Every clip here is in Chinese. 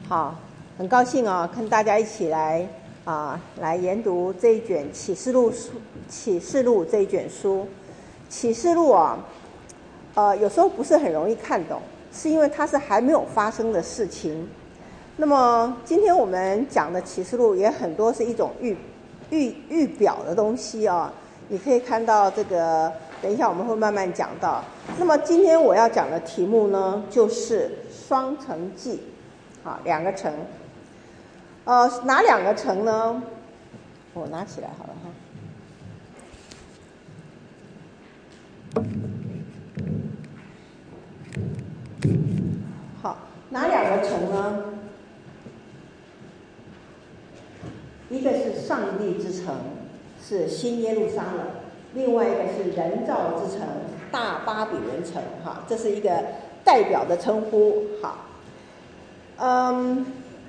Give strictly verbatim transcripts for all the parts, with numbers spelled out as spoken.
好，很高兴啊，跟大家一起来啊，来研读这一卷启示录书，启示录这一卷书。启示录啊，呃，有时候不是很容易看懂，是因为它是还没有发生的事情。那么今天我们讲的启示录也很多是一种预预预表的东西啊，你可以看到这个，等一下我们会慢慢讲到。那么今天我要讲的题目呢，就是双城记。好，两个城，呃，哪两个城呢？我拿起来好了哈。好，哪两个城呢？一个是上帝之城，是新耶路撒冷；另外一个是人造之城，大巴比伦城。哈，这是一个代表的称呼。好。嗯，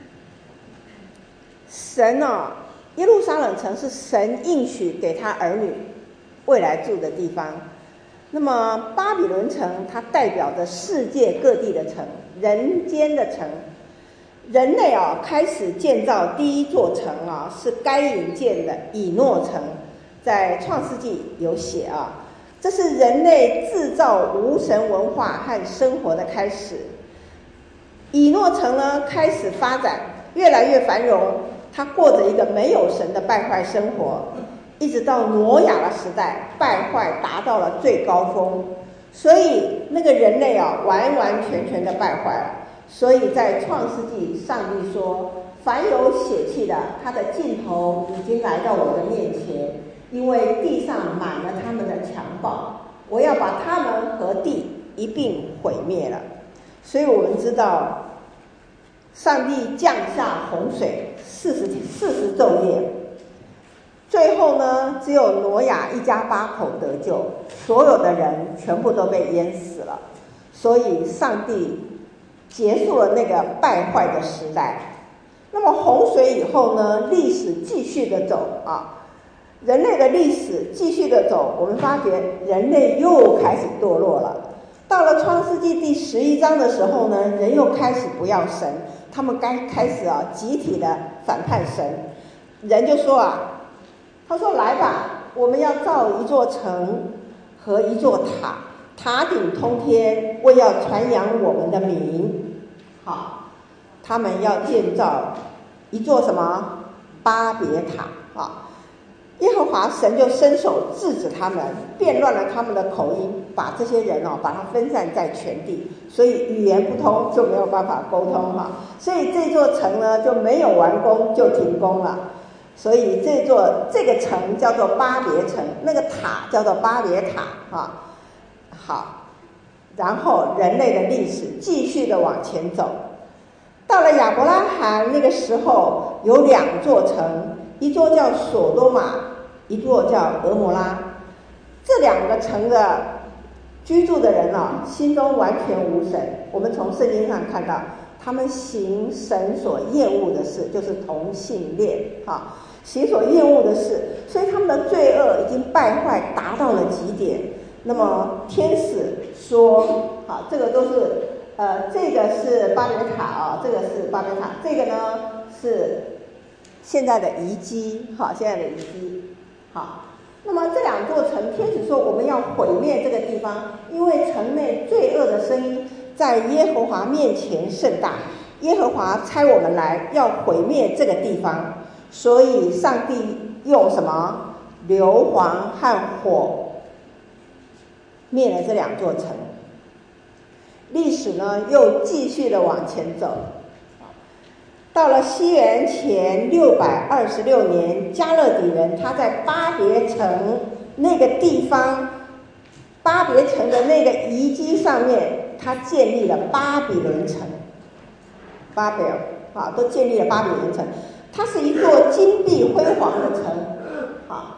神啊，耶路撒冷城是神应许给他儿女未来住的地方。那么巴比伦城，它代表着世界各地的城，人间的城。人类啊，开始建造第一座城啊，是该隐建的以诺城，在创世纪有写啊，这是人类制造无神文化和生活的开始。以诺城呢，开始发展，越来越繁荣。他过着一个没有神的败坏生活，一直到挪亚的时代，败坏达到了最高峰。所以那个人类啊，完完全全的败坏了。所以在创世纪，上帝说：“凡有血气的，他的尽头已经来到我的面前，因为地上满了他们的强暴，我要把他们和地一并毁灭了。”所以我们知道，上帝降下洪水四十四十昼夜，最后呢，只有挪亚一家八口得救，所有的人全部都被淹死了。所以上帝结束了那个败坏的时代。那么洪水以后呢，历史继续的走啊，人类的历史继续的走，我们发觉人类又开始堕落了。到了创世纪第十一章的时候呢，人又开始不要神，他们该开始啊集体的反叛神。人就说啊，他说来吧，我们要造一座城和一座塔，塔顶通天，为要传扬我们的名。好，他们要建造一座什么巴别塔啊？耶和华神就伸手制止他们，变乱了他们的口音，把这些人哦，把它分散在全地，所以语言不通，就没有办法沟通哈。所以这座城呢就没有完工，就停工了。所以这座这个城叫做巴别城，那个塔叫做巴别塔啊。好，然后人类的历史继续的往前走，到了亚伯拉罕那个时候，有两座城。一座叫索多玛，一座叫俄摩拉。这两个城的居住的人啊，心中完全无神。我们从圣经上看到，他们行神所厌恶的事，就是同性恋啊，行所厌恶的事，所以他们的罪恶已经败坏达到了极点。那么天使说，好，这个都是呃，这个是巴别塔啊，这个是巴别塔，这个呢是现在的遗迹，好，现在的遗迹，好。那么这两座城，天使说我们要毁灭这个地方，因为城内罪恶的声音在耶和华面前甚大，耶和华差我们来要毁灭这个地方，所以上帝用什么硫磺和火灭了这两座城。历史呢又继续的往前走。到了西元前六百二十六年，加勒底人他在巴别城那个地方，巴别城的那个遗迹上面，他建立了巴比伦城。巴别啊，都建立了巴比伦城，它是一座金碧辉煌的城啊，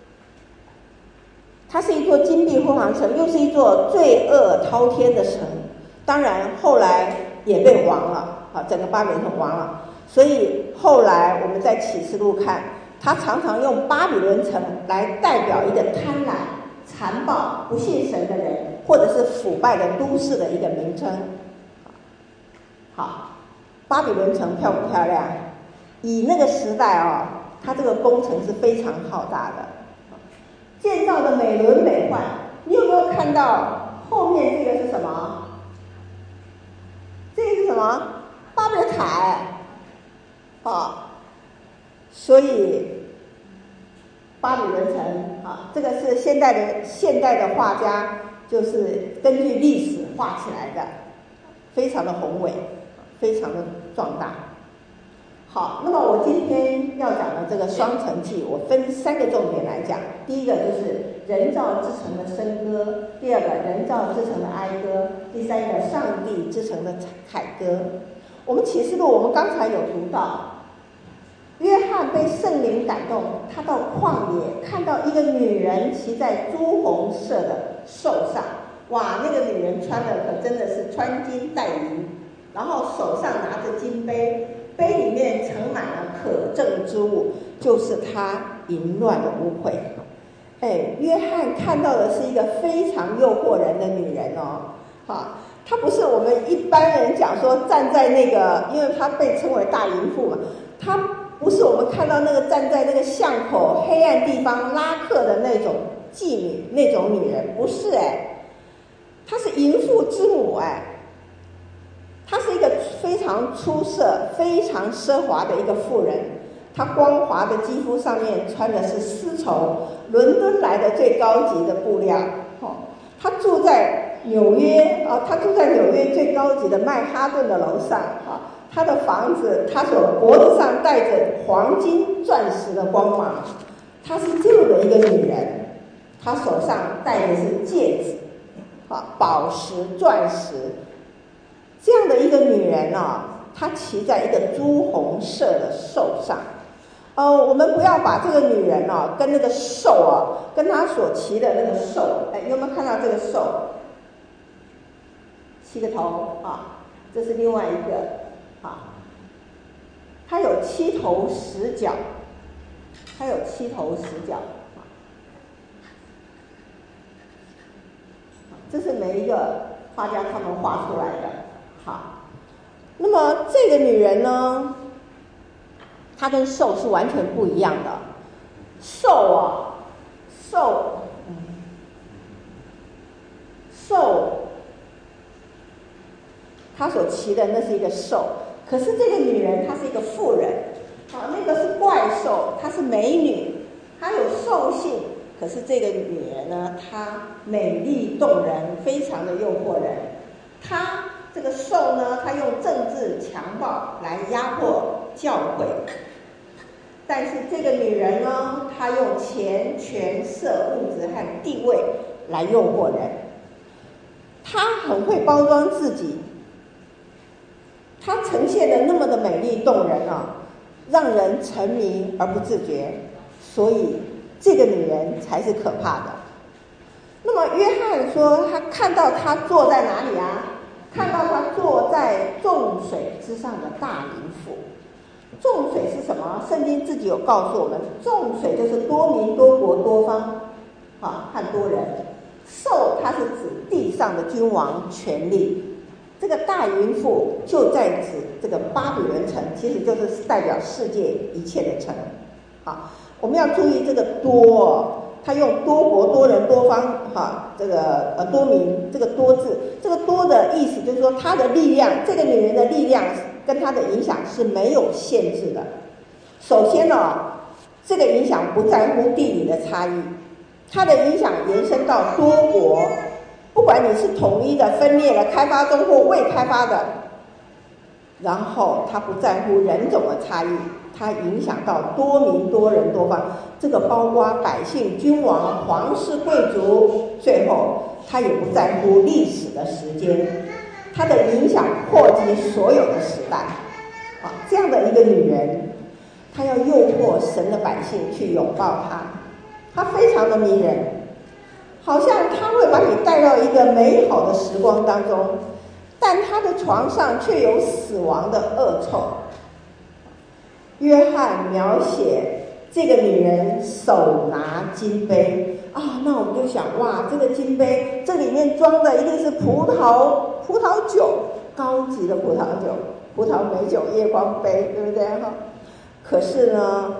它是一座金碧辉煌的城，又是一座罪恶滔天的城。当然后来也被亡了啊，整个巴比伦城亡了。所以后来我们在启示录看，他常常用巴比伦城来代表一个贪婪、残暴、不信神的人，或者是腐败的都市的一个名称。好， 巴比伦城漂不漂亮？以那个时代哦，它这个工程是非常浩大的，建造的美轮美奂。你有没有看到后面这个是什么？这个是什么？巴比伦塔，哦，所以巴比伦城啊，这个是现代的现代的画家，就是根据历史画起来的，非常的宏伟，非常的壮大。好，那么我今天要讲的这个双城记，我分三个重点来讲。第一个就是人造之城的笙歌，第二个人造之城的哀歌，第三个上帝之城的凯歌。我们启示录，我们刚才有读到，约翰被圣灵感动，他到旷野看到一个女人骑在朱红色的兽上，哇，那个女人穿的可真的是穿金戴银，然后手上拿着金杯。杯里面盛满了可憎之物，就是他淫乱的污秽。哎，约翰看到的是一个非常诱惑人的女人哦，哈，她不是我们一般人讲说站在那个，因为她被称为大淫妇嘛，她不是我们看到那个站在那个巷口黑暗地方拉客的那种妓女那种女人，不是哎，她是淫妇之母哎。她是一个非常出色、非常奢华的一个妇人，她光滑的肌肤上面穿的是丝绸，伦敦来的最高级的布料。哦，她住在纽约啊，她住在纽约最高级的曼哈顿的楼上啊。她的房子，她所脖子上戴着黄金、钻石的光芒。她是这样的一个女人，她手上戴的是戒指，啊，宝石、钻石。这样的一个女人啊，她骑在一个朱红色的兽上。呃，我们不要把这个女人啊跟那个兽啊，跟她所骑的那个兽，哎，有没有看到这个兽？七个头啊，这是另外一个啊，它有七头十角，它有七头十角啊，这是每一个画家他们画出来的。好，那么这个女人呢，她跟兽是完全不一样的。兽啊，兽，嗯，兽，她所骑的那是一个兽，可是这个女人她是一个妇人，啊，那个是怪兽，她是美女，她有兽性，可是这个女人呢，她美丽动人，非常的诱惑人，她。这个兽呢，他用政治强暴来压迫教会，但是这个女人呢，她用钱、权、色、物质和地位来诱惑人。她很会包装自己，她呈现的那么的美丽动人啊，让人沉迷而不自觉，所以这个女人才是可怕的。那么约翰说，他看到她坐在哪里啊？看到他坐在众水之上的大淫妇。众水是什么？圣经自己有告诉我们，众水就是多民、多国、多方啊和多人。兽它是指地上的君王权力，这个大淫妇就在指这个巴比伦城，其实就是代表世界一切的城。好，我们要注意这个多，他用多国、多人、多方，哈，这个呃多民，这个多字，这个多的意思就是说，他的力量，这个女人的力量跟她的影响是没有限制的。首先呢、哦，这个影响不在乎地理的差异，它的影响延伸到多国，不管你是统一的、分裂的、开发中或未开发的，然后它不在乎人种的差异。它影响到多民、多人、多方，这个包括百姓、君王、皇室、贵族，最后它也不在乎历史的时间，它的影响扩及所有的时代。啊，这样的一个女人，她要诱惑神的百姓去拥抱她，她非常的迷人，好像她会把你带到一个美好的时光当中，但她的床上却有死亡的恶臭。约翰描写这个女人手拿金杯啊，那我们就想，哇，这个金杯这里面装的一定是葡萄葡萄酒，高级的葡萄酒葡萄美酒夜光杯，对不对哈？可是呢，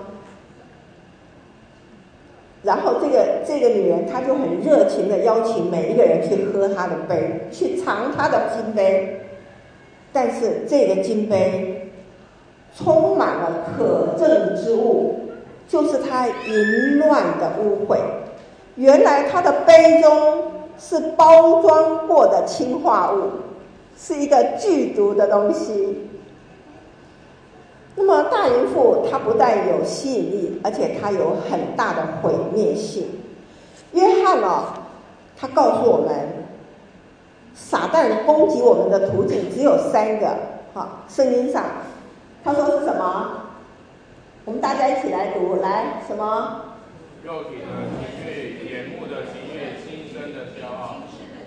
然后这个这个女人她就很热情的邀请每一个人去喝她的杯，去尝她的金杯，但是这个金杯充满了可憎之物，就是她淫乱的污秽。原来她的杯中是包装过的氰化物，是一个剧毒的东西。那么大淫妇她不但有吸引力，而且她有很大的毁灭性。约翰哦，他告诉我们，撒旦攻击我们的途径只有三个。好，圣经上他说是什么？我们大家一起来读，来，什么？ 肉体的情欲、眼目的情欲、心生的骄傲。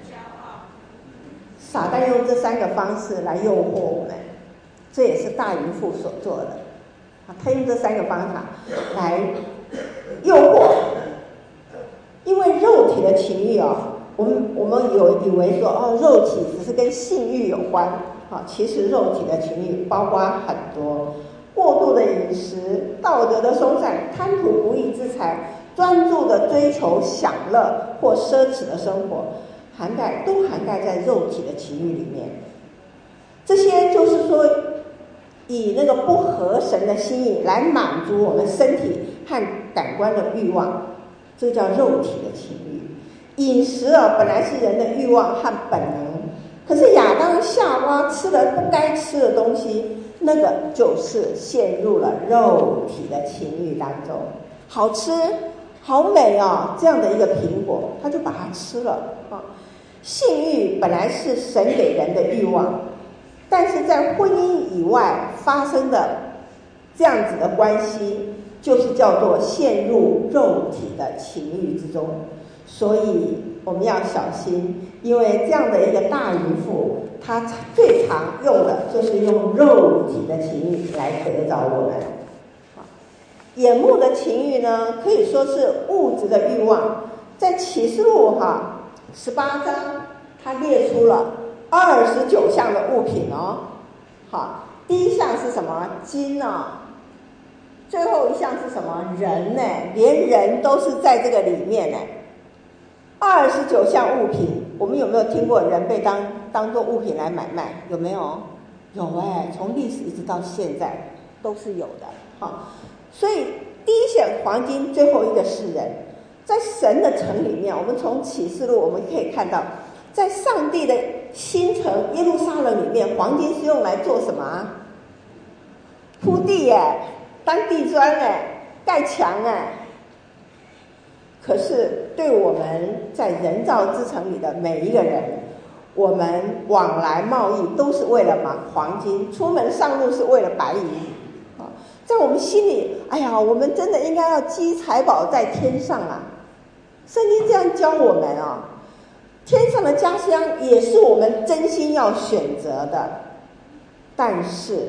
撒旦用这三个方式来诱惑我们，这也是大淫妇所做的。他用这三个方法来诱惑，因为肉体的情欲哦，我们我们有以为说哦，肉体只是跟性欲有关，好，其实肉体的情欲包括很多。过度的饮食、道德的松散、贪图不义之财、专注的追求享乐或奢侈的生活，涵盖都涵盖在肉体的情欲里面。这些就是说，以那个不合神的心意来满足我们身体和感官的欲望，这叫肉体的情欲。饮食啊，本来是人的欲望和本能，可是亚当夏娃吃了不该吃的东西，那个就是陷入了肉体的情欲当中。好吃好美啊，这样的一个苹果，他就把它吃了啊。性欲本来是神给人的欲望，但是在婚姻以外发生的这样子的关系，就是叫做陷入肉体的情欲之中。所以我们要小心，因为这样的一个大淫妇，她最常用的就是用肉体的情欲来得着我们。眼目的情欲呢，可以说是物质的欲望。在启示录哈十八章，它列出了二十九项的物品哦。好，第一项是什么？金啊。最后一项是什么？人呢？连人都是在这个里面呢。二十九项物品，我们有没有听过人被当当作物品来买卖？有没有？有哎，从历史一直到现在都是有的。好，所以第一选黄金，最后一个是人。在神的城里面，我们从启示录我们可以看到，在上帝的新城耶路撒冷里面，黄金是用来做什么啊？铺地耶，当地砖哎，盖墙哎。可是对我们在人造之城里的每一个人，我们往来贸易都是为了买黄金，出门上路是为了白银啊。在我们心里，哎呀，我们真的应该要积财宝在天上啊。圣经这样教我们啊，天上的家乡也是我们真心要选择的。但是，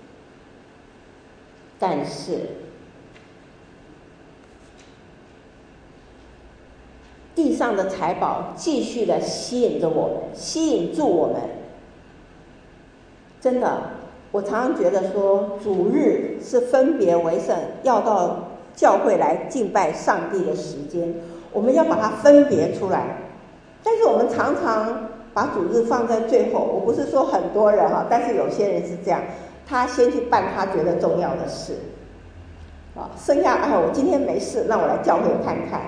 但是。地上的财宝继续的吸引着我们，吸引住我们。真的，我常常觉得说，主日是分别为圣，要到教会来敬拜上帝的时间，我们要把它分别出来。但是我们常常把主日放在最后。我不是说很多人哈，但是有些人是这样，他先去办他觉得重要的事，啊，剩下哎，我今天没事，那我来教会看看。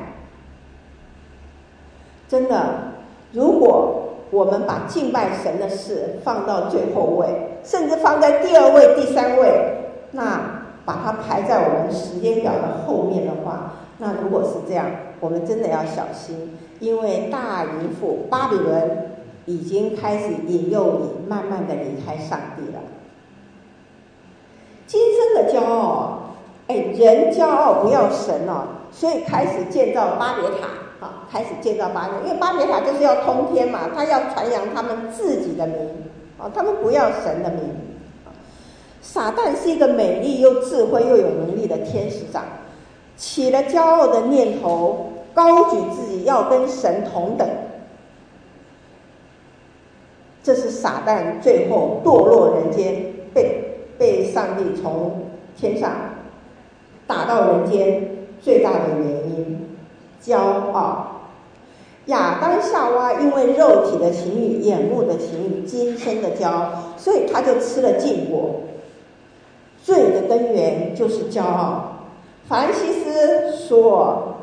真的，如果我们把敬拜神的事放到最后位，甚至放在第二位、第三位，那把它排在我们时间表的后面的话，那如果是这样，我们真的要小心，因为大淫妇巴比伦已经开始引诱你慢慢的离开上帝了。今生的骄傲，哎，人骄傲不要神哦，所以开始建造巴别塔。啊，开始建造巴别，因为巴别塔就是要通天嘛，他要传扬他们自己的名，啊，他们不要神的名。撒旦是一个美丽又智慧又有能力的天使长，起了骄傲的念头，高举自己要跟神同等。这是撒旦最后堕落人间被被上帝从天上打到人间最大的原因，骄傲。亚当夏娃因为肉体的情欲、眼目的情欲、今生的骄傲，所以他就吃了禁果。罪的根源就是骄傲。法兰西斯说，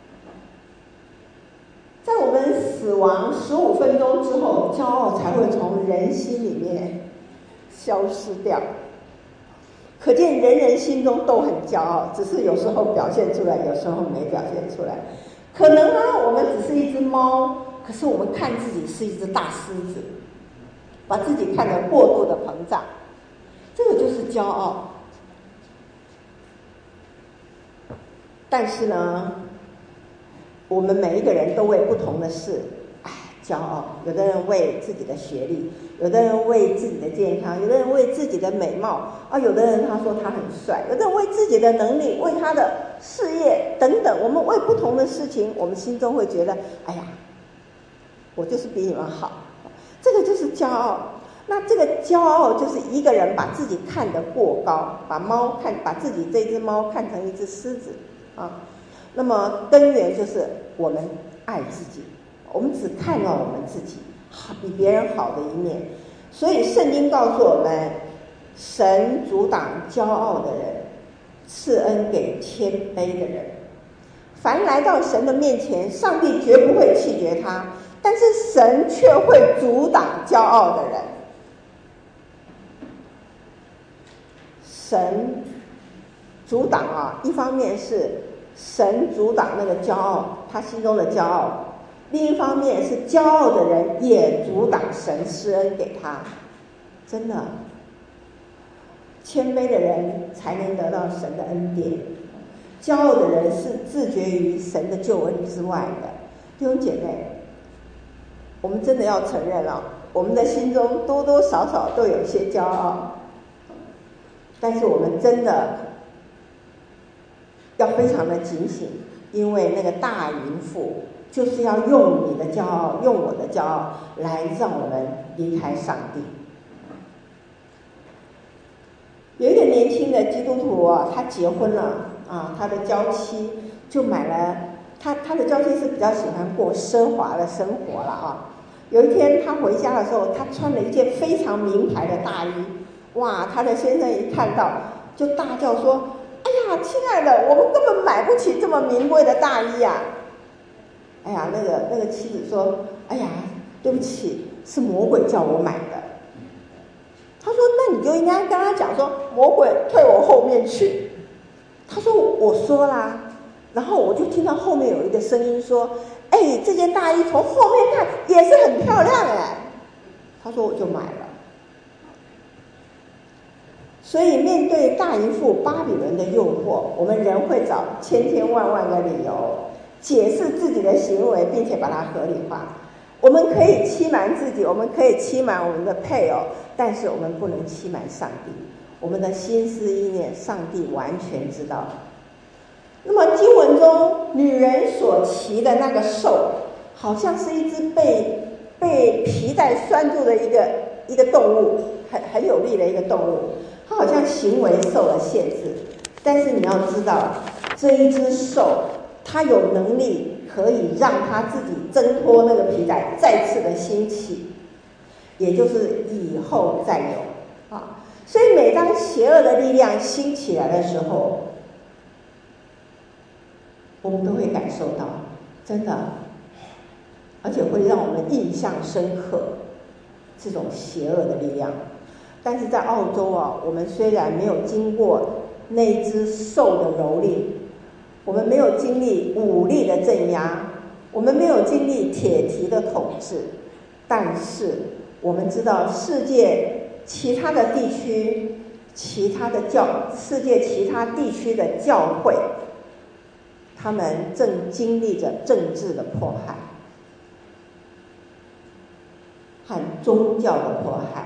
在我们死亡十五分钟之后，骄傲才会从人心里面消失掉。可见人人心中都很骄傲，只是有时候表现出来，有时候没表现出来。可能呢，我们只是一只猫，可是我们看自己是一只大狮子，把自己看得过度的膨胀，这个就是骄傲。但是呢，我们每一个人都为不同的事哎骄傲。有的人为自己的学历，有的人为自己的健康，有的人为自己的美貌啊，有的人他说他很帅，有的人为自己的能力，为他的事业等等。我们为不同的事情，我们心中会觉得，哎呀，我就是比你们好，这个就是骄傲。那这个骄傲就是一个人把自己看得过高，把猫看，把自己这只猫看成一只狮子啊。那么根源就是我们爱自己，我们只看到我们自己比别人好的一面。所以圣经告诉我们，神阻挡骄傲的人，赐恩给谦卑的人。凡来到神的面前，上帝绝不会弃绝他，但是神却会阻挡骄傲的人。神阻挡啊，一方面是神阻挡那个骄傲，他心中的骄傲；另一方面是骄傲的人也阻挡神施恩给他。真的，谦卑的人才能得到神的恩典，骄傲的人是自绝于神的救恩之外的。弟兄姐妹，我们真的要承认啊，我们的心中多多少少都有些骄傲，但是我们真的要非常的警醒，因为那个大淫妇就是要用你的骄傲，用我的骄傲来让我们离开上帝。有一个年轻的基督徒啊，他结婚了啊，他的娇妻就买了他他的娇妻是比较喜欢过奢华的生活了啊。有一天他回家的时候，他穿了一件非常名牌的大衣，哇，他的先生一看到就大叫说：“哎呀，亲爱的，我们根本买不起这么名贵的大衣啊！”哎呀，那个那个妻子说：“哎呀，对不起，是魔鬼叫我买的。”他说：“那你就应该跟他讲说，魔鬼退我后面去。”他说：“我说啦。”然后我就听到后面有一个声音说：“哎，这件大衣从后面看也是很漂亮哎。”他说：“我就买了。”所以面对大淫妇巴比伦的诱惑，我们人会找千千万万个理由解释自己的行为，并且把它合理化。我们可以欺瞒自己，我们可以欺瞒我们的配偶，但是我们不能欺瞒上帝。我们的心思意念，上帝完全知道。那么经文中女人所骑的那个兽，好像是一只被被皮带拴住的一个一个动物，很很有力的一个动物，它好像行为受了限制。但是你要知道，这一只兽它有能力可以让它自己挣脱那个皮带，再次的兴起，也就是以后再有啊。所以每当邪恶的力量兴起来的时候，我们都会感受到，真的，而且会让我们印象深刻这种邪恶的力量。但是在澳洲啊，我们虽然没有经过那只兽的蹂躏，我们没有经历武力的镇压，我们没有经历铁蹄的统治，但是我们知道世界其他的地区，其他的教世界其他地区的教会，他们正经历着政治的迫害和宗教的迫害。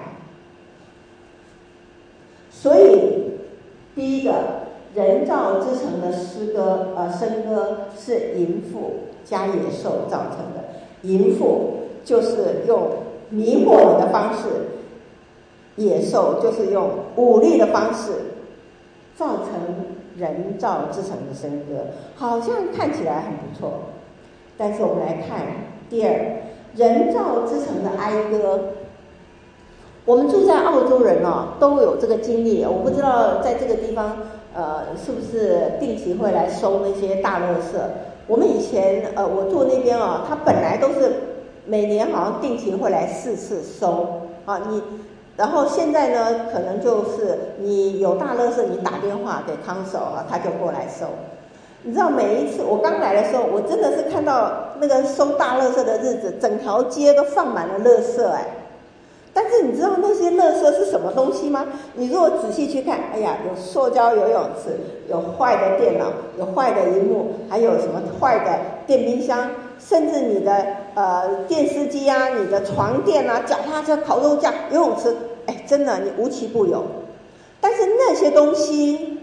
所以第一个人造之城的诗歌呃笙歌是淫妇加野兽造成的。淫妇就是用迷惑你的方式野兽就是用武力的方式造成人造之城的笙歌，好像看起来很不错。但是我们来看第二，人造之城的哀歌。我们住在澳洲人哦，都有这个经历。我不知道在这个地方，呃，是不是定期会来收那些大垃圾？我们以前，呃，我住那边哦，它本来都是每年好像定期会来四次收啊。你，然后现在呢，可能就是你有大垃圾，你打电话给康守啊，他就过来收。你知道每一次我刚来的时候，我真的是看到那个收大垃圾的日子，整条街都放满了垃圾哎。但是你知道那些垃圾是什么东西吗？你如果仔细去看，哎呀，有塑胶游泳池，有坏的电脑，有坏的萤幕，还有什么坏的电冰箱，甚至你的呃电视机啊、你的床垫啊、脚踏车、烤肉架、游泳池，哎，真的你无奇不有。但是那些东西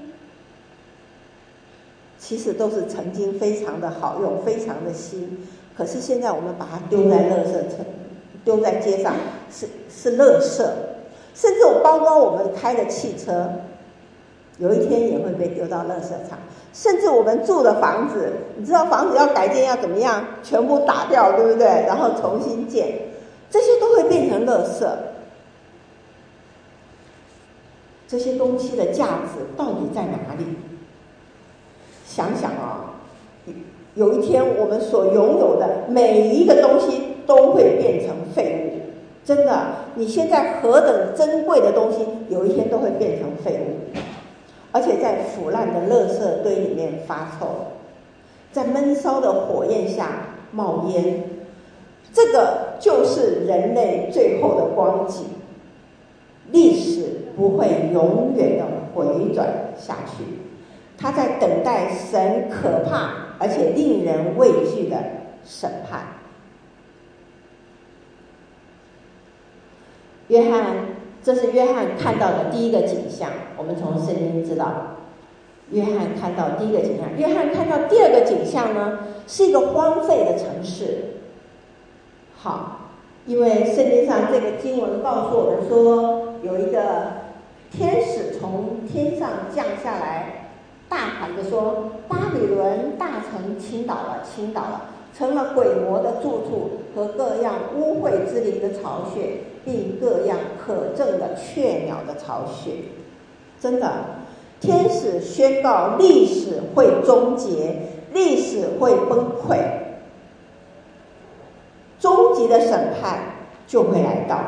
其实都是曾经非常的好用，非常的新，可是现在我们把它丢在垃圾城。丢在街上是是垃圾，甚至我包括我们开的汽车，有一天也会被丢到垃圾场。甚至我们住的房子，你知道房子要改建要怎么样？全部打掉，对不对？然后重新建，这些都会变成垃圾。这些东西的价值到底在哪里？想想啊，有一天我们所拥有的每一个东西都会变成废物，真的，你现在何等珍贵的东西，有一天都会变成废物，而且在腐烂的垃圾堆里面发臭，在闷烧的火焰下冒烟，这个就是人类最后的光景。历史不会永远的回转下去，它在等待神可怕而且令人畏惧的审判。约翰，这是约翰看到的第一个景象。我们从圣经知道，约翰看到第一个景象。约翰看到第二个景象呢，是一个荒废的城市。好，因为圣经上这个经文告诉我们说，有一个天使从天上降下来，大喊着说：巴比伦大城倾倒了，倾倒了，成了鬼魔的住处和各样污秽之灵的巢穴，并各样可憎的雀鸟的巢穴。真的，天使宣告历史会终结，历史会崩溃，终极的审判就会来到。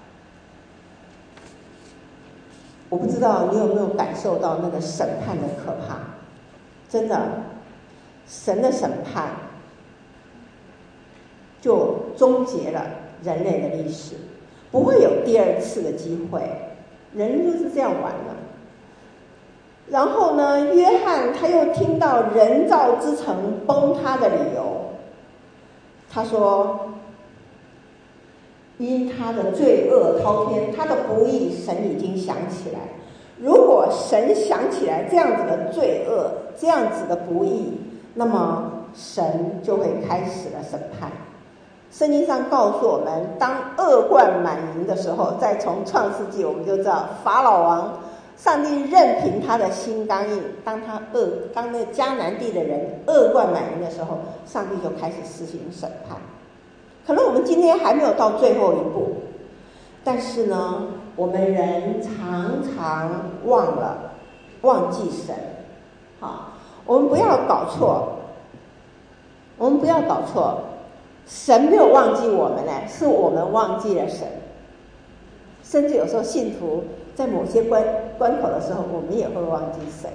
我不知道你有没有感受到那个审判的可怕。真的，神的审判就终结了人类的历史，不会有第二次的机会，人就是这样玩了。然后呢，约翰他又听到人造之城崩塌的理由，他说因他的罪恶滔天，他的不义神已经想起来。如果神想起来这样子的罪恶，这样子的不义，那么神就会开始了审判。圣经上告诉我们，当恶贯满盈的时候，再从创世纪我们就知道，法老王上帝任凭他的心刚硬，当他恶当那个迦南地的人恶贯满盈的时候，上帝就开始施行审判。可能我们今天还没有到最后一步，但是呢，我们人常常忘了忘记神。好，我们不要搞错，我们不要搞错，神没有忘记我们呢，是我们忘记了神。甚至有时候信徒在某些关关口的时候，我们也会忘记神。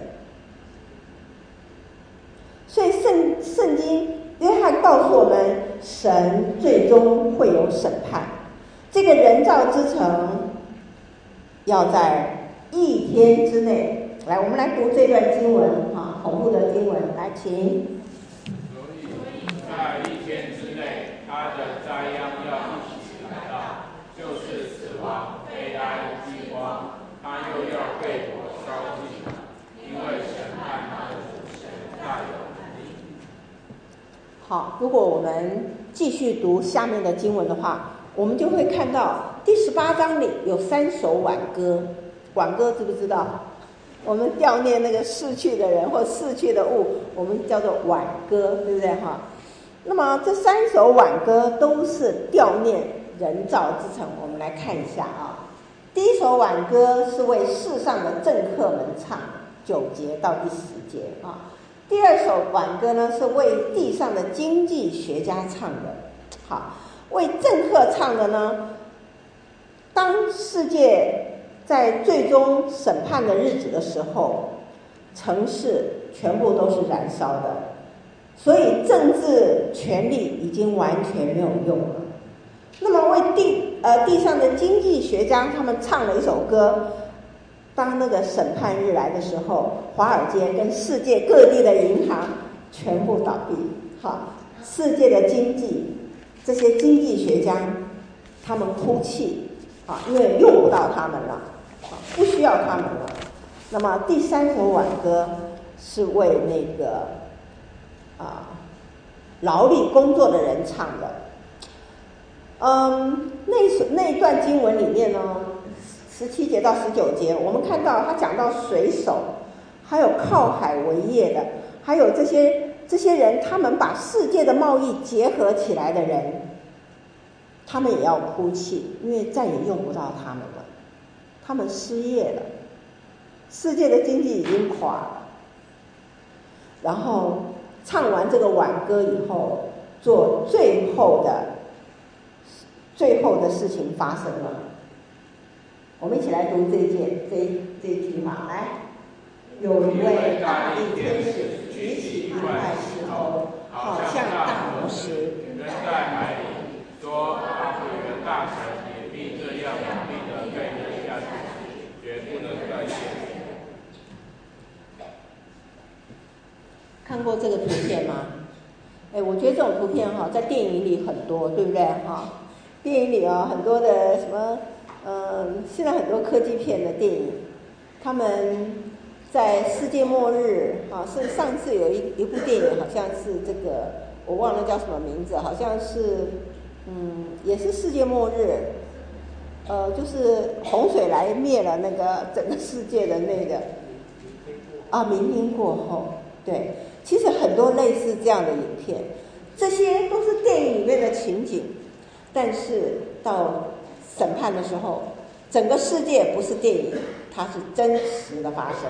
所以圣圣经约翰告诉我们，神最终会有审判。这个人造之城要在一天之内，来，我们来读这段经文啊，恐怖的经文，来，请。 所以在一天之内，他的灾殃要一起来到，就是死亡、悲哀、饥荒，他又要被火烧尽，因为审判他的主神大有能力。 好，如果我们继续读下面的经文的话，我们就会看到第十八章里有三首挽歌，挽歌知不知道？我们悼念那个逝去的人或逝去的物，我们叫做挽歌，对不对哈？那么这三首挽歌都是悼念人造之城，我们来看一下啊。第一首挽歌是为世上的政客们唱，九节到第十节啊。第二首挽歌呢是为地上的经济学家唱的，好，为政客唱的呢，当世界在最终审判的日子的时候，城市全部都是燃烧的，所以政治权力已经完全没有用了。那么为地呃地上的经济学家他们唱了一首歌，当那个审判日来的时候，华尔街跟世界各地的银行全部倒闭，好，世界的经济，这些经济学家他们哭泣啊，因为用不到他们了，啊，不需要他们了。那么第三首挽歌是为那个啊劳力工作的人唱的。嗯，那那一段经文里面呢，十七节到十九节，我们看到他讲到水手，还有靠海为业的，还有这些这些人，他们把世界的贸易结合起来的人，他们也要哭泣，因为再也用不到他们了，他们失业了，世界的经济已经垮了。然后唱完这个挽歌以后，做最后的最后的事情发生了。我们一起来读这一件这一这一句话，来，有一位大力天使举起一块石头，好像大磨石， 扔在海里，说大会员大臣也必这样努力的被扔下去，绝不能再现。 看过这个图片吗？哎，我觉得这种图片哈，在电影里很多，对不对哈？电影里啊，很多的什么，嗯，现在很多科技片的电影，他们在世界末日啊，是上次有一一部电影，好像是这个我忘了叫什么名字，好像是嗯，也是世界末日，呃，就是洪水来灭了那个整个世界的那个啊，明天过后，对，其实很多类似这样的影片，这些都是电影里面的情景。但是到审判的时候，整个世界不是电影，它是真实的发生。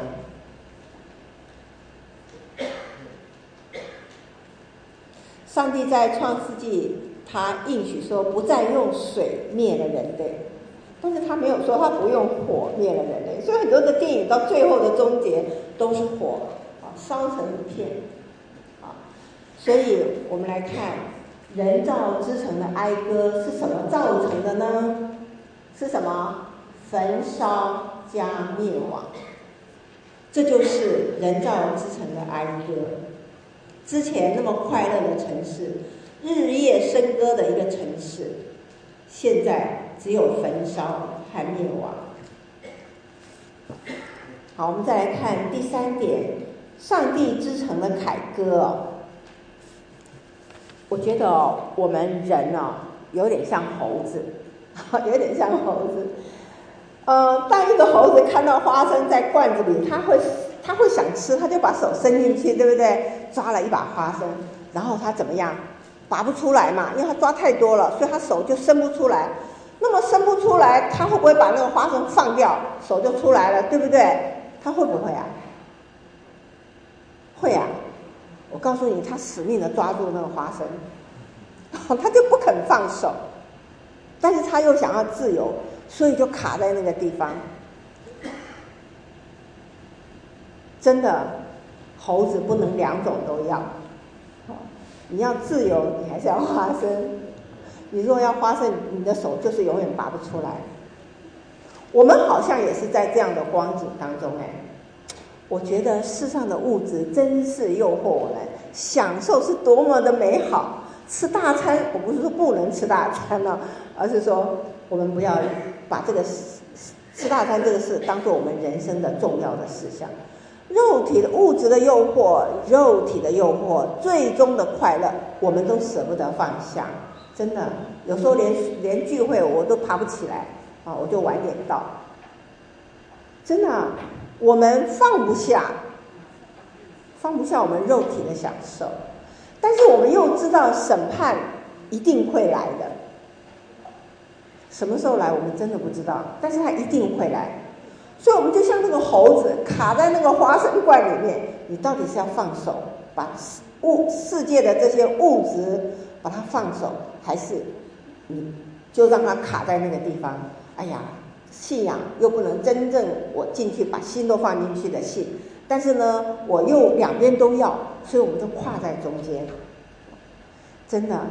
上帝在创世纪，他应许说不再用水灭了人类，但是他没有说他不用火灭了人类，所以很多的电影到最后的终结都是火啊，烧成一片啊。所以我们来看。人造之城的哀歌是什么造成的呢？是什么？焚烧加灭亡，这就是人造之城的哀歌。之前那么快乐的城市，日夜笙歌的一个城市，现在只有焚烧和灭亡。好，我们再来看第三点，上帝之城的凯歌哦。我觉得哦，我们人哦，有点像猴子，有点像猴子。呃，当一个猴子看到花生在罐子里，他会他会想吃，他就把手伸进去，对不对？抓了一把花生，然后他怎么样？拔不出来嘛，因为他抓太多了，所以他手就伸不出来。那么伸不出来，他会不会把那个花生放掉，手就出来了，对不对？他会不会啊？会啊。我告诉你，他死命的抓住那个花生，他就不肯放手，但是他又想要自由，所以就卡在那个地方。真的，猴子不能两种都要，你要自由，你还是要花生。你如果要花生，你的手就是永远拔不出来。我们好像也是在这样的光景当中，哎。我觉得世上的物质真是诱惑我们，享受是多么的美好。吃大餐，我不是说不能吃大餐呢，而是说我们不要把这个吃大餐这个事当做我们人生的重要的事项。肉体的物质的诱惑，肉体的诱惑，最终的快乐，我们都舍不得放下。真的，有时候连连聚会我都爬不起来， 啊，我就晚点到。真的啊，我们放不下，放不下我们肉体的享受，但是我们又知道审判一定会来的。什么时候来我们真的不知道，但是它一定会来。所以我们就像那个猴子卡在那个花生罐里面，你到底是要放手把物世界的这些物质把它放手，还是你就让它卡在那个地方？哎呀，信仰又不能真正我进去把心都放进去的信，但是呢我又两边都要，所以我们就跨在中间。真的，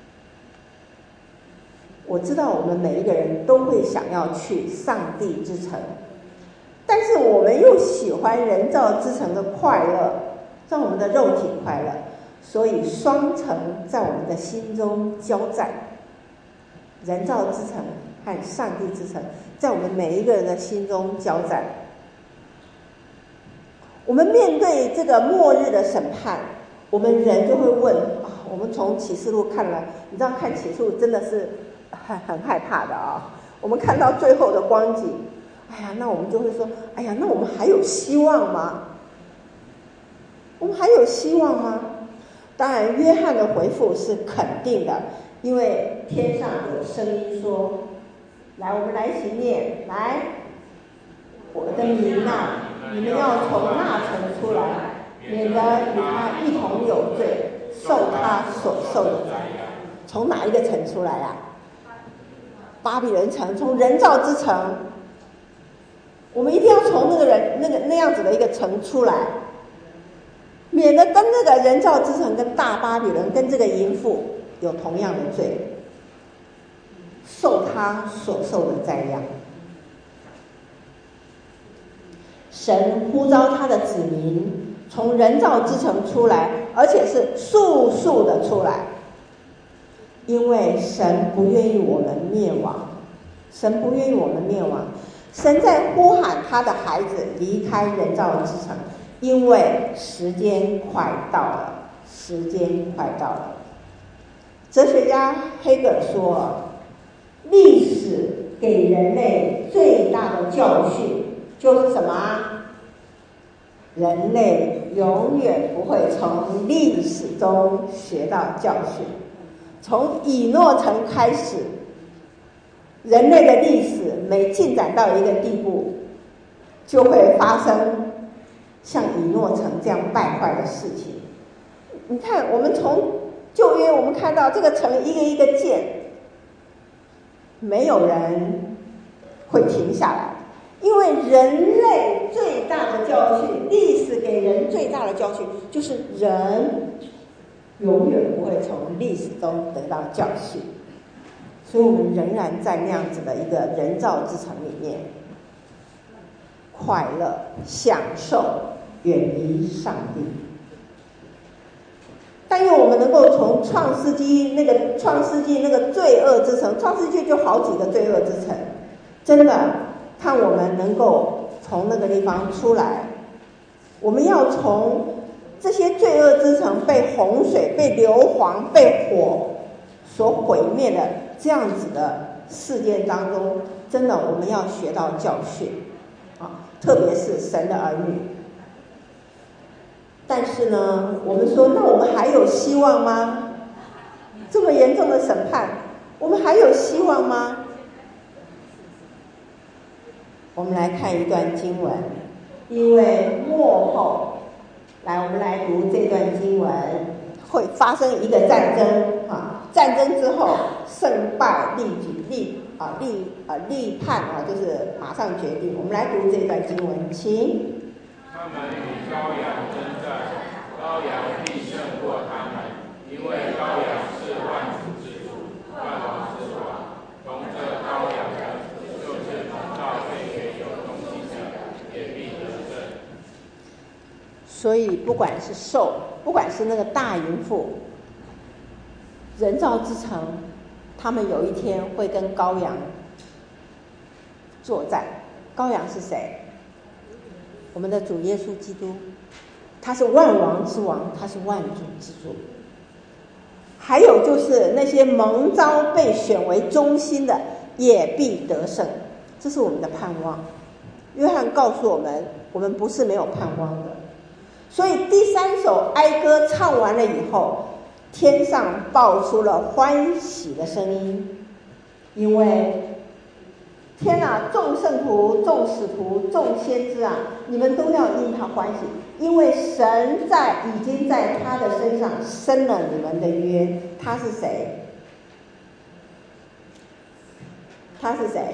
我知道我们每一个人都会想要去上帝之城，但是我们又喜欢人造之城的快乐，让我们的肉体快乐，所以双城在我们的心中交战。人造之城和上帝之城在我们每一个人的心中交战。我们面对这个末日的审判，我们人就会问啊，我们从启示录看了，你知道看启示录真的是很很害怕的啊。我们看到最后的光景，哎呀，那我们就会说，哎呀，那我们还有希望吗？我们还有希望吗？当然约翰的回复是肯定的，因为天上有声音说，来，我们来一起念，来，我的民啊，你们要从那城出来，免得与他一同有罪，受他所受的灾。从哪一个城出来啊？巴比伦城，从人造之城。我们一定要从那个人那个那样子的一个城出来，免得跟那个人造之城跟大巴比伦跟这个淫妇有同样的罪，受他所受的灾殃。神呼召他的子民从人造之城出来，而且是速速的出来，因为神不愿意我们灭亡，神不愿意我们灭亡。神在呼喊他的孩子离开人造之城，因为时间快到了，时间快到了。哲学家黑格尔说，历史给人类最大的教训就是什么？人类永远不会从历史中学到教训。从以诺城开始，人类的历史每进展到一个地步，就会发生像以诺城这样败坏的事情。你看，我们从旧约我们看到这个城一个一个建，没有人会停下来，因为人类最大的教训，历史给人最大的教训就是人永远不会从历史中得到教训。所以我们仍然在那样子的一个人造之城里面快乐享受，远离上帝。但愿我们能够从创世纪那个创世纪那个罪恶之城，创世纪就好几个罪恶之城，真的看我们能够从那个地方出来。我们要从这些罪恶之城被洪水、被硫磺、被火所毁灭的这样子的事件当中，真的我们要学到教训啊，特别是神的儿女。但是呢，我们说，那我们还有希望吗？这么严重的审判，我们还有希望吗？我们来看一段经文，因为末后，来，我们来读这段经文，会发生一个战争啊，战争之后胜败立举立啊立啊立判啊，就是马上决定。我们来读这段经文，请。 他们与羔羊征战，羔羊必胜过他们，因为羔羊是万主之主，万王之王。从这羔羊的，就是蒙召被选有忠心的，也必得胜。 所以不管是兽，不管是那个大淫妇，人造之城，他们有一天会跟羔羊作战。羔羊是谁？我们的主耶稣基督，他是万王之王，他是万主之主。还有就是那些蒙召被选为忠心的，也必得胜。 这是我们的盼望。约翰告诉我们，我们不是没有盼望的。所以第三首哀歌唱完了以后，天上爆出了欢喜的声音，因为天啊，众圣徒、众使徒、众先知啊，你们都要因他欢喜，因为神在已经在他的身上生了你们的约。他是谁？他是谁？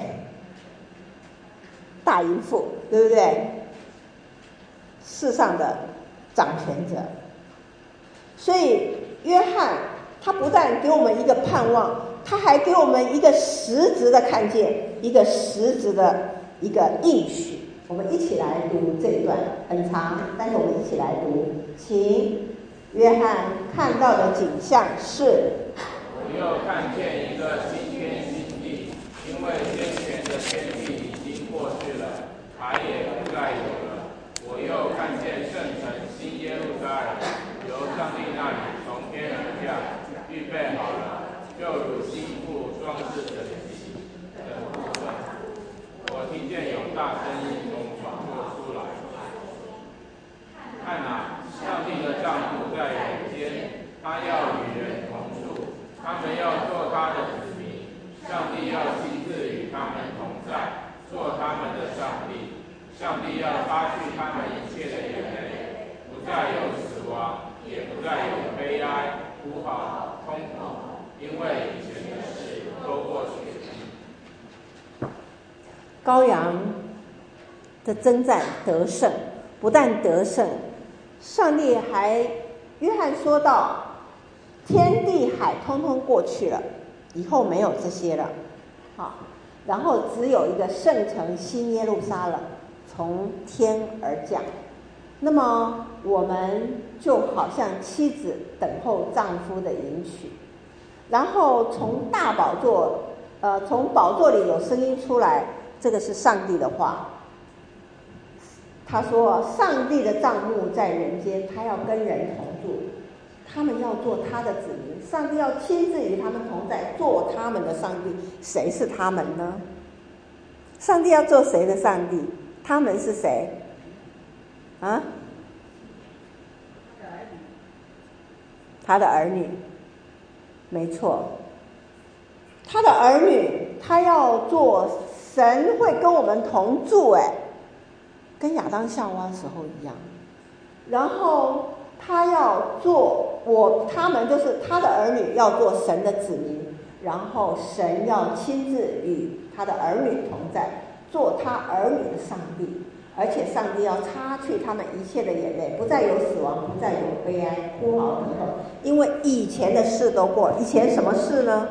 大淫妇，对不对？世上的掌权者。所以约翰他不但给我们一个盼望，他还给我们一个实质的看见，一个实质的一个应许。我们一起来读这一段，很长，但是我们一起来读。请。约翰看到的景象是： 我又看见一个新天新地，因为先前的天地已经过去了，海也不再有了。我又看见圣城新耶路撒冷由上帝那里从天而降，预备好了，就如新妇装饰整齐的部分。我听见有大声音从宝座出来，看哪，上帝的帐幕在人间，他要与人同住，他们要做他的子民，上帝要亲自与他们同在，做他们的上帝。上帝要擦去他们一切的眼泪，不再有死亡，也不再有悲哀、哭嚎、痛苦，因为以前的事都过去了。 羔羊的征战得胜，不但得胜，上帝还约翰说到，天地海通通过去了，以后没有这些了，好，然后只有一个圣城新耶路撒冷从天而降。那么我们就好像妻子等候丈夫的迎娶，然后从大宝座，呃，从宝座里有声音出来，这个是上帝的话。他说，上帝的帐幕在人间，他要跟人同住，他们要做他的子民，上帝要亲自与他们同在，做他们的上帝。谁是他们呢？上帝要做谁的上帝？他们是谁？啊？他的儿女，没错，他的儿女，他要做神会跟我们同住，哎，跟亚当夏娃的时候一样。然后他要做我，他们就是他的儿女，要做神的子民，然后神要亲自与他的儿女同在，做他儿女的上帝，而且上帝要擦去他们一切的眼泪，不再有死亡，不再有悲哀、哭嚎、疼痛，因为以前的事都过了。以前什么事呢？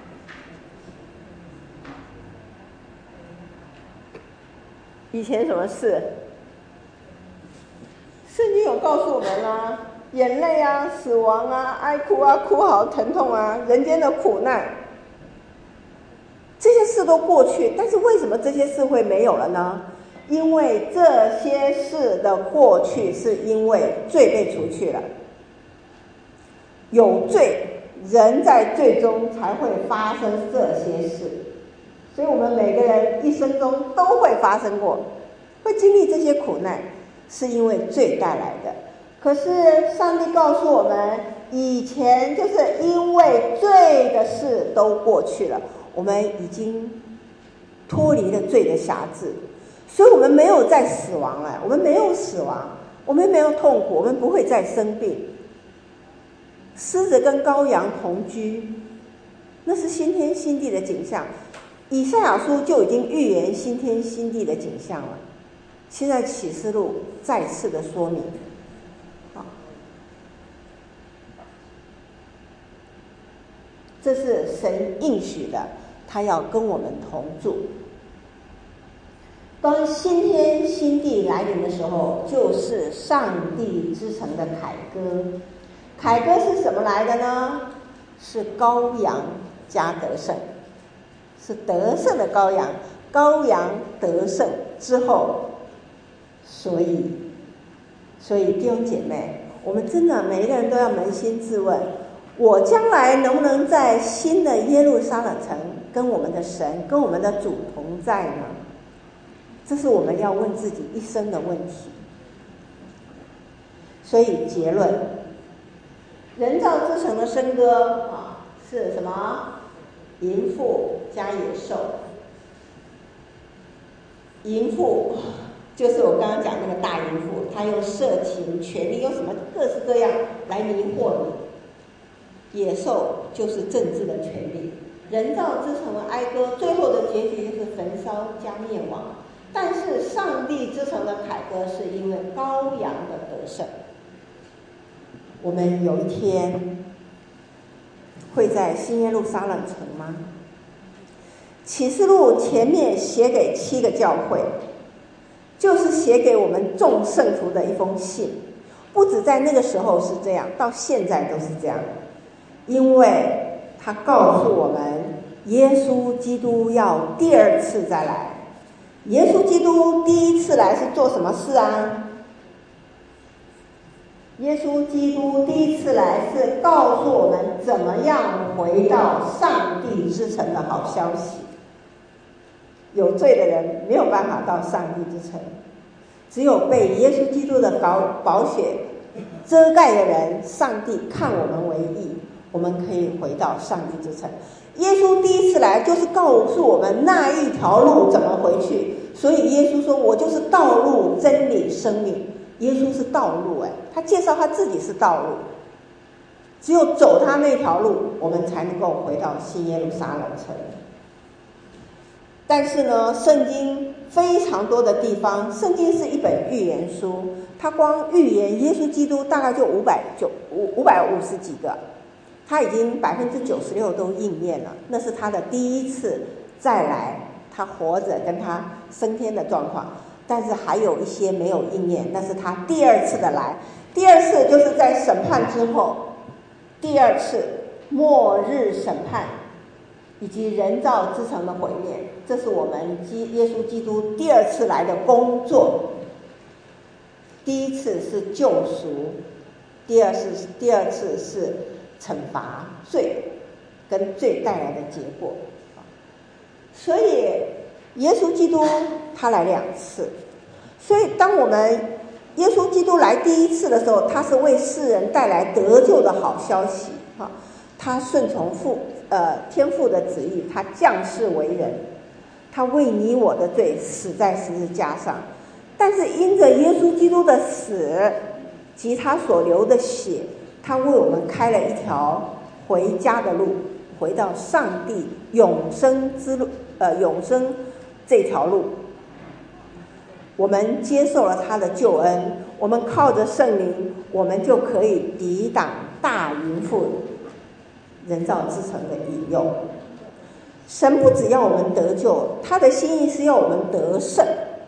以前什么事？圣经有告诉我们啊，眼泪啊、死亡啊、哀哭啊、哭嚎、疼痛啊、人间的苦难，这些事都过去，但是为什么这些事会没有了呢？因为这些事的过去是因为罪被除去了，有罪，人在罪中才会发生这些事，所以我们每个人一生中都会发生过，会经历这些苦难，是因为罪带来的。可是上帝告诉我们，以前就是因为罪的事都过去了，我们已经脱离了罪的辖制，所以我们没有再死亡了，我们没有死亡，我们没有痛苦，我们不会再生病。狮子跟羔羊同居，那是新天新地的景象。以赛亚书就已经预言新天新地的景象了，现在启示录再次的说明。好，这是神应许的，他要跟我们同住。当新天新地来临的时候，就是上帝之城的凯歌。凯歌是什么来的呢？是羔羊加得胜，是得胜的羔羊。羔羊得胜之后，所以所以弟兄姐妹，我们真的每一个人都要扪心自问，我将来能不能在新的耶路撒冷城跟我们的神跟我们的主同在呢？ 这是我们要问自己一生的问题。所以结论，人造之城的笙歌啊是什么？淫妇加野兽。淫妇就是我刚刚讲那个大淫妇，她用色情、权力，用什么各式各样来迷惑你。野兽就是政治的权利。人造之城的哀歌，最后的结局就是焚烧加灭亡。但是上帝之城的凯歌，是因为羔羊的得胜。我们有一天会在新耶路撒冷城吗？启示录前面写给七个教会，就是写给我们众圣徒的一封信。不止在那个时候是这样，到现在都是这样。因为他告诉我们，耶稣基督要第二次再来。耶稣基督第一次来是做什么事啊？耶稣基督第一次来是告诉我们怎么样回到上帝之城的好消息。有罪的人没有办法到上帝之城，只有被耶稣基督的宝血遮盖的人，上帝看我们为义，我们可以回到上帝之城。耶稣第一次来就是告诉我们那一条路怎么回去，所以耶稣说我就是道路真理生命。耶稣是道路，哎，他介绍他自己是道路，只有走他那条路，我们才能够回到新耶路撒冷城。但是呢，圣经非常多的地方，圣经是一本预言书，它光预言耶稣基督大概就五百九五五百五十几个，他已经百分之九十六都应验了。那是他的第一次再来，他活着跟他升天的状况。但是还有一些没有应验，那是他第二次的来。第二次就是在审判之后，第二次末日审判以及人造之城的毁灭，这是我们基耶稣基督第二次来的工作。第一次是救赎，第二次第二次是惩罚罪跟罪带来的结果。所以耶稣基督他来两次，所以当我们耶稣基督来第一次的时候，他是为世人带来得救的好消息。他顺从父呃天父的旨意，他降世为人，他为你我的罪死在十字架上。但是因着耶稣基督的死及他所流的血，他为我们开了一条回家的路，回到上帝永生之路呃永生这条路。我们接受了他的救恩，我们靠着圣灵，我们就可以抵挡大淫妇人造之城的引诱。神不只要我们得救，他的心意是要我们得胜。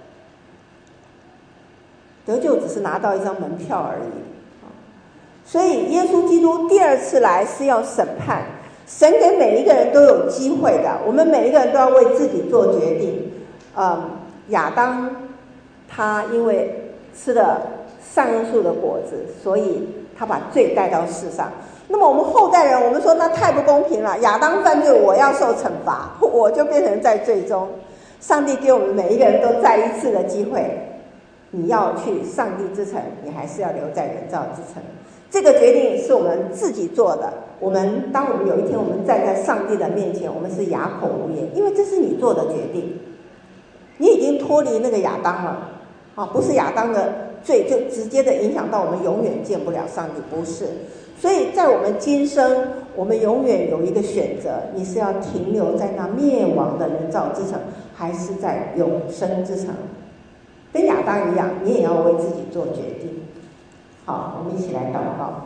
得救只是拿到一张门票而已。所以耶稣基督第二次来是要审判，神给每一个人都有机会的，我们每一个人都要为自己做决定。嗯，亚当他因为吃了善恶树的果子，所以他把罪带到世上。那么我们后代人，我们说那太不公平了，亚当犯罪，我要受惩罚，我就变成在罪中。上帝给我们每一个人都再一次的机会，你要去上帝之城，你还是要留在人造之城。这个决定是我们自己做的。我们当我们有一天我们站在上帝的面前，我们是哑口无言，因为这是你做的决定。你已经脱离那个亚当了，啊，不是亚当的罪就直接的影响到我们永远见不了上帝，不是。所以在我们今生，我们永远有一个选择，你是要停留在那灭亡的人造之城，还是在永生之城。跟亚当一样，你也要为自己做决定。好，我们一起来祷告。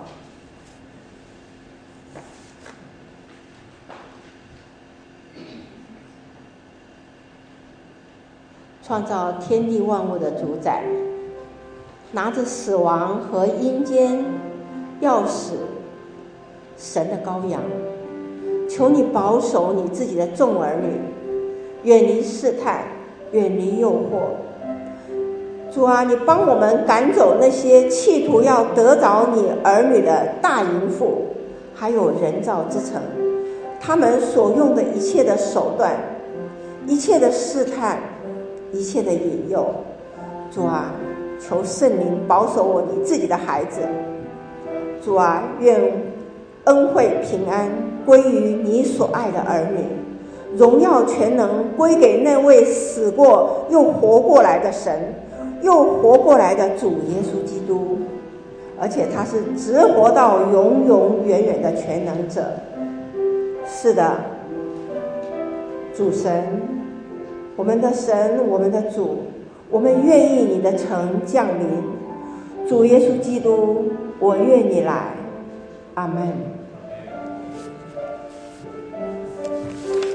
创造天地万物的主宰，拿着死亡和阴间钥匙，神的羔羊，求你保守你自己的众儿女，远离试探，远离诱惑。主啊，你帮我们赶走那些企图要得着你儿女的大淫妇，还有人造之城，他们所用的一切的手段，一切的试探， 一切的引诱。主啊，求圣灵保守我你自己的孩子。主啊，愿恩惠平安归于你所爱的儿女，荣耀全能归给那位死过又活过来的神，又活过来的主耶稣基督，而且他是直活到永永远远的全能者。是的，主神，我们的神，我们的主，我们愿意你的城降临。主耶稣基督，我愿你来。阿们。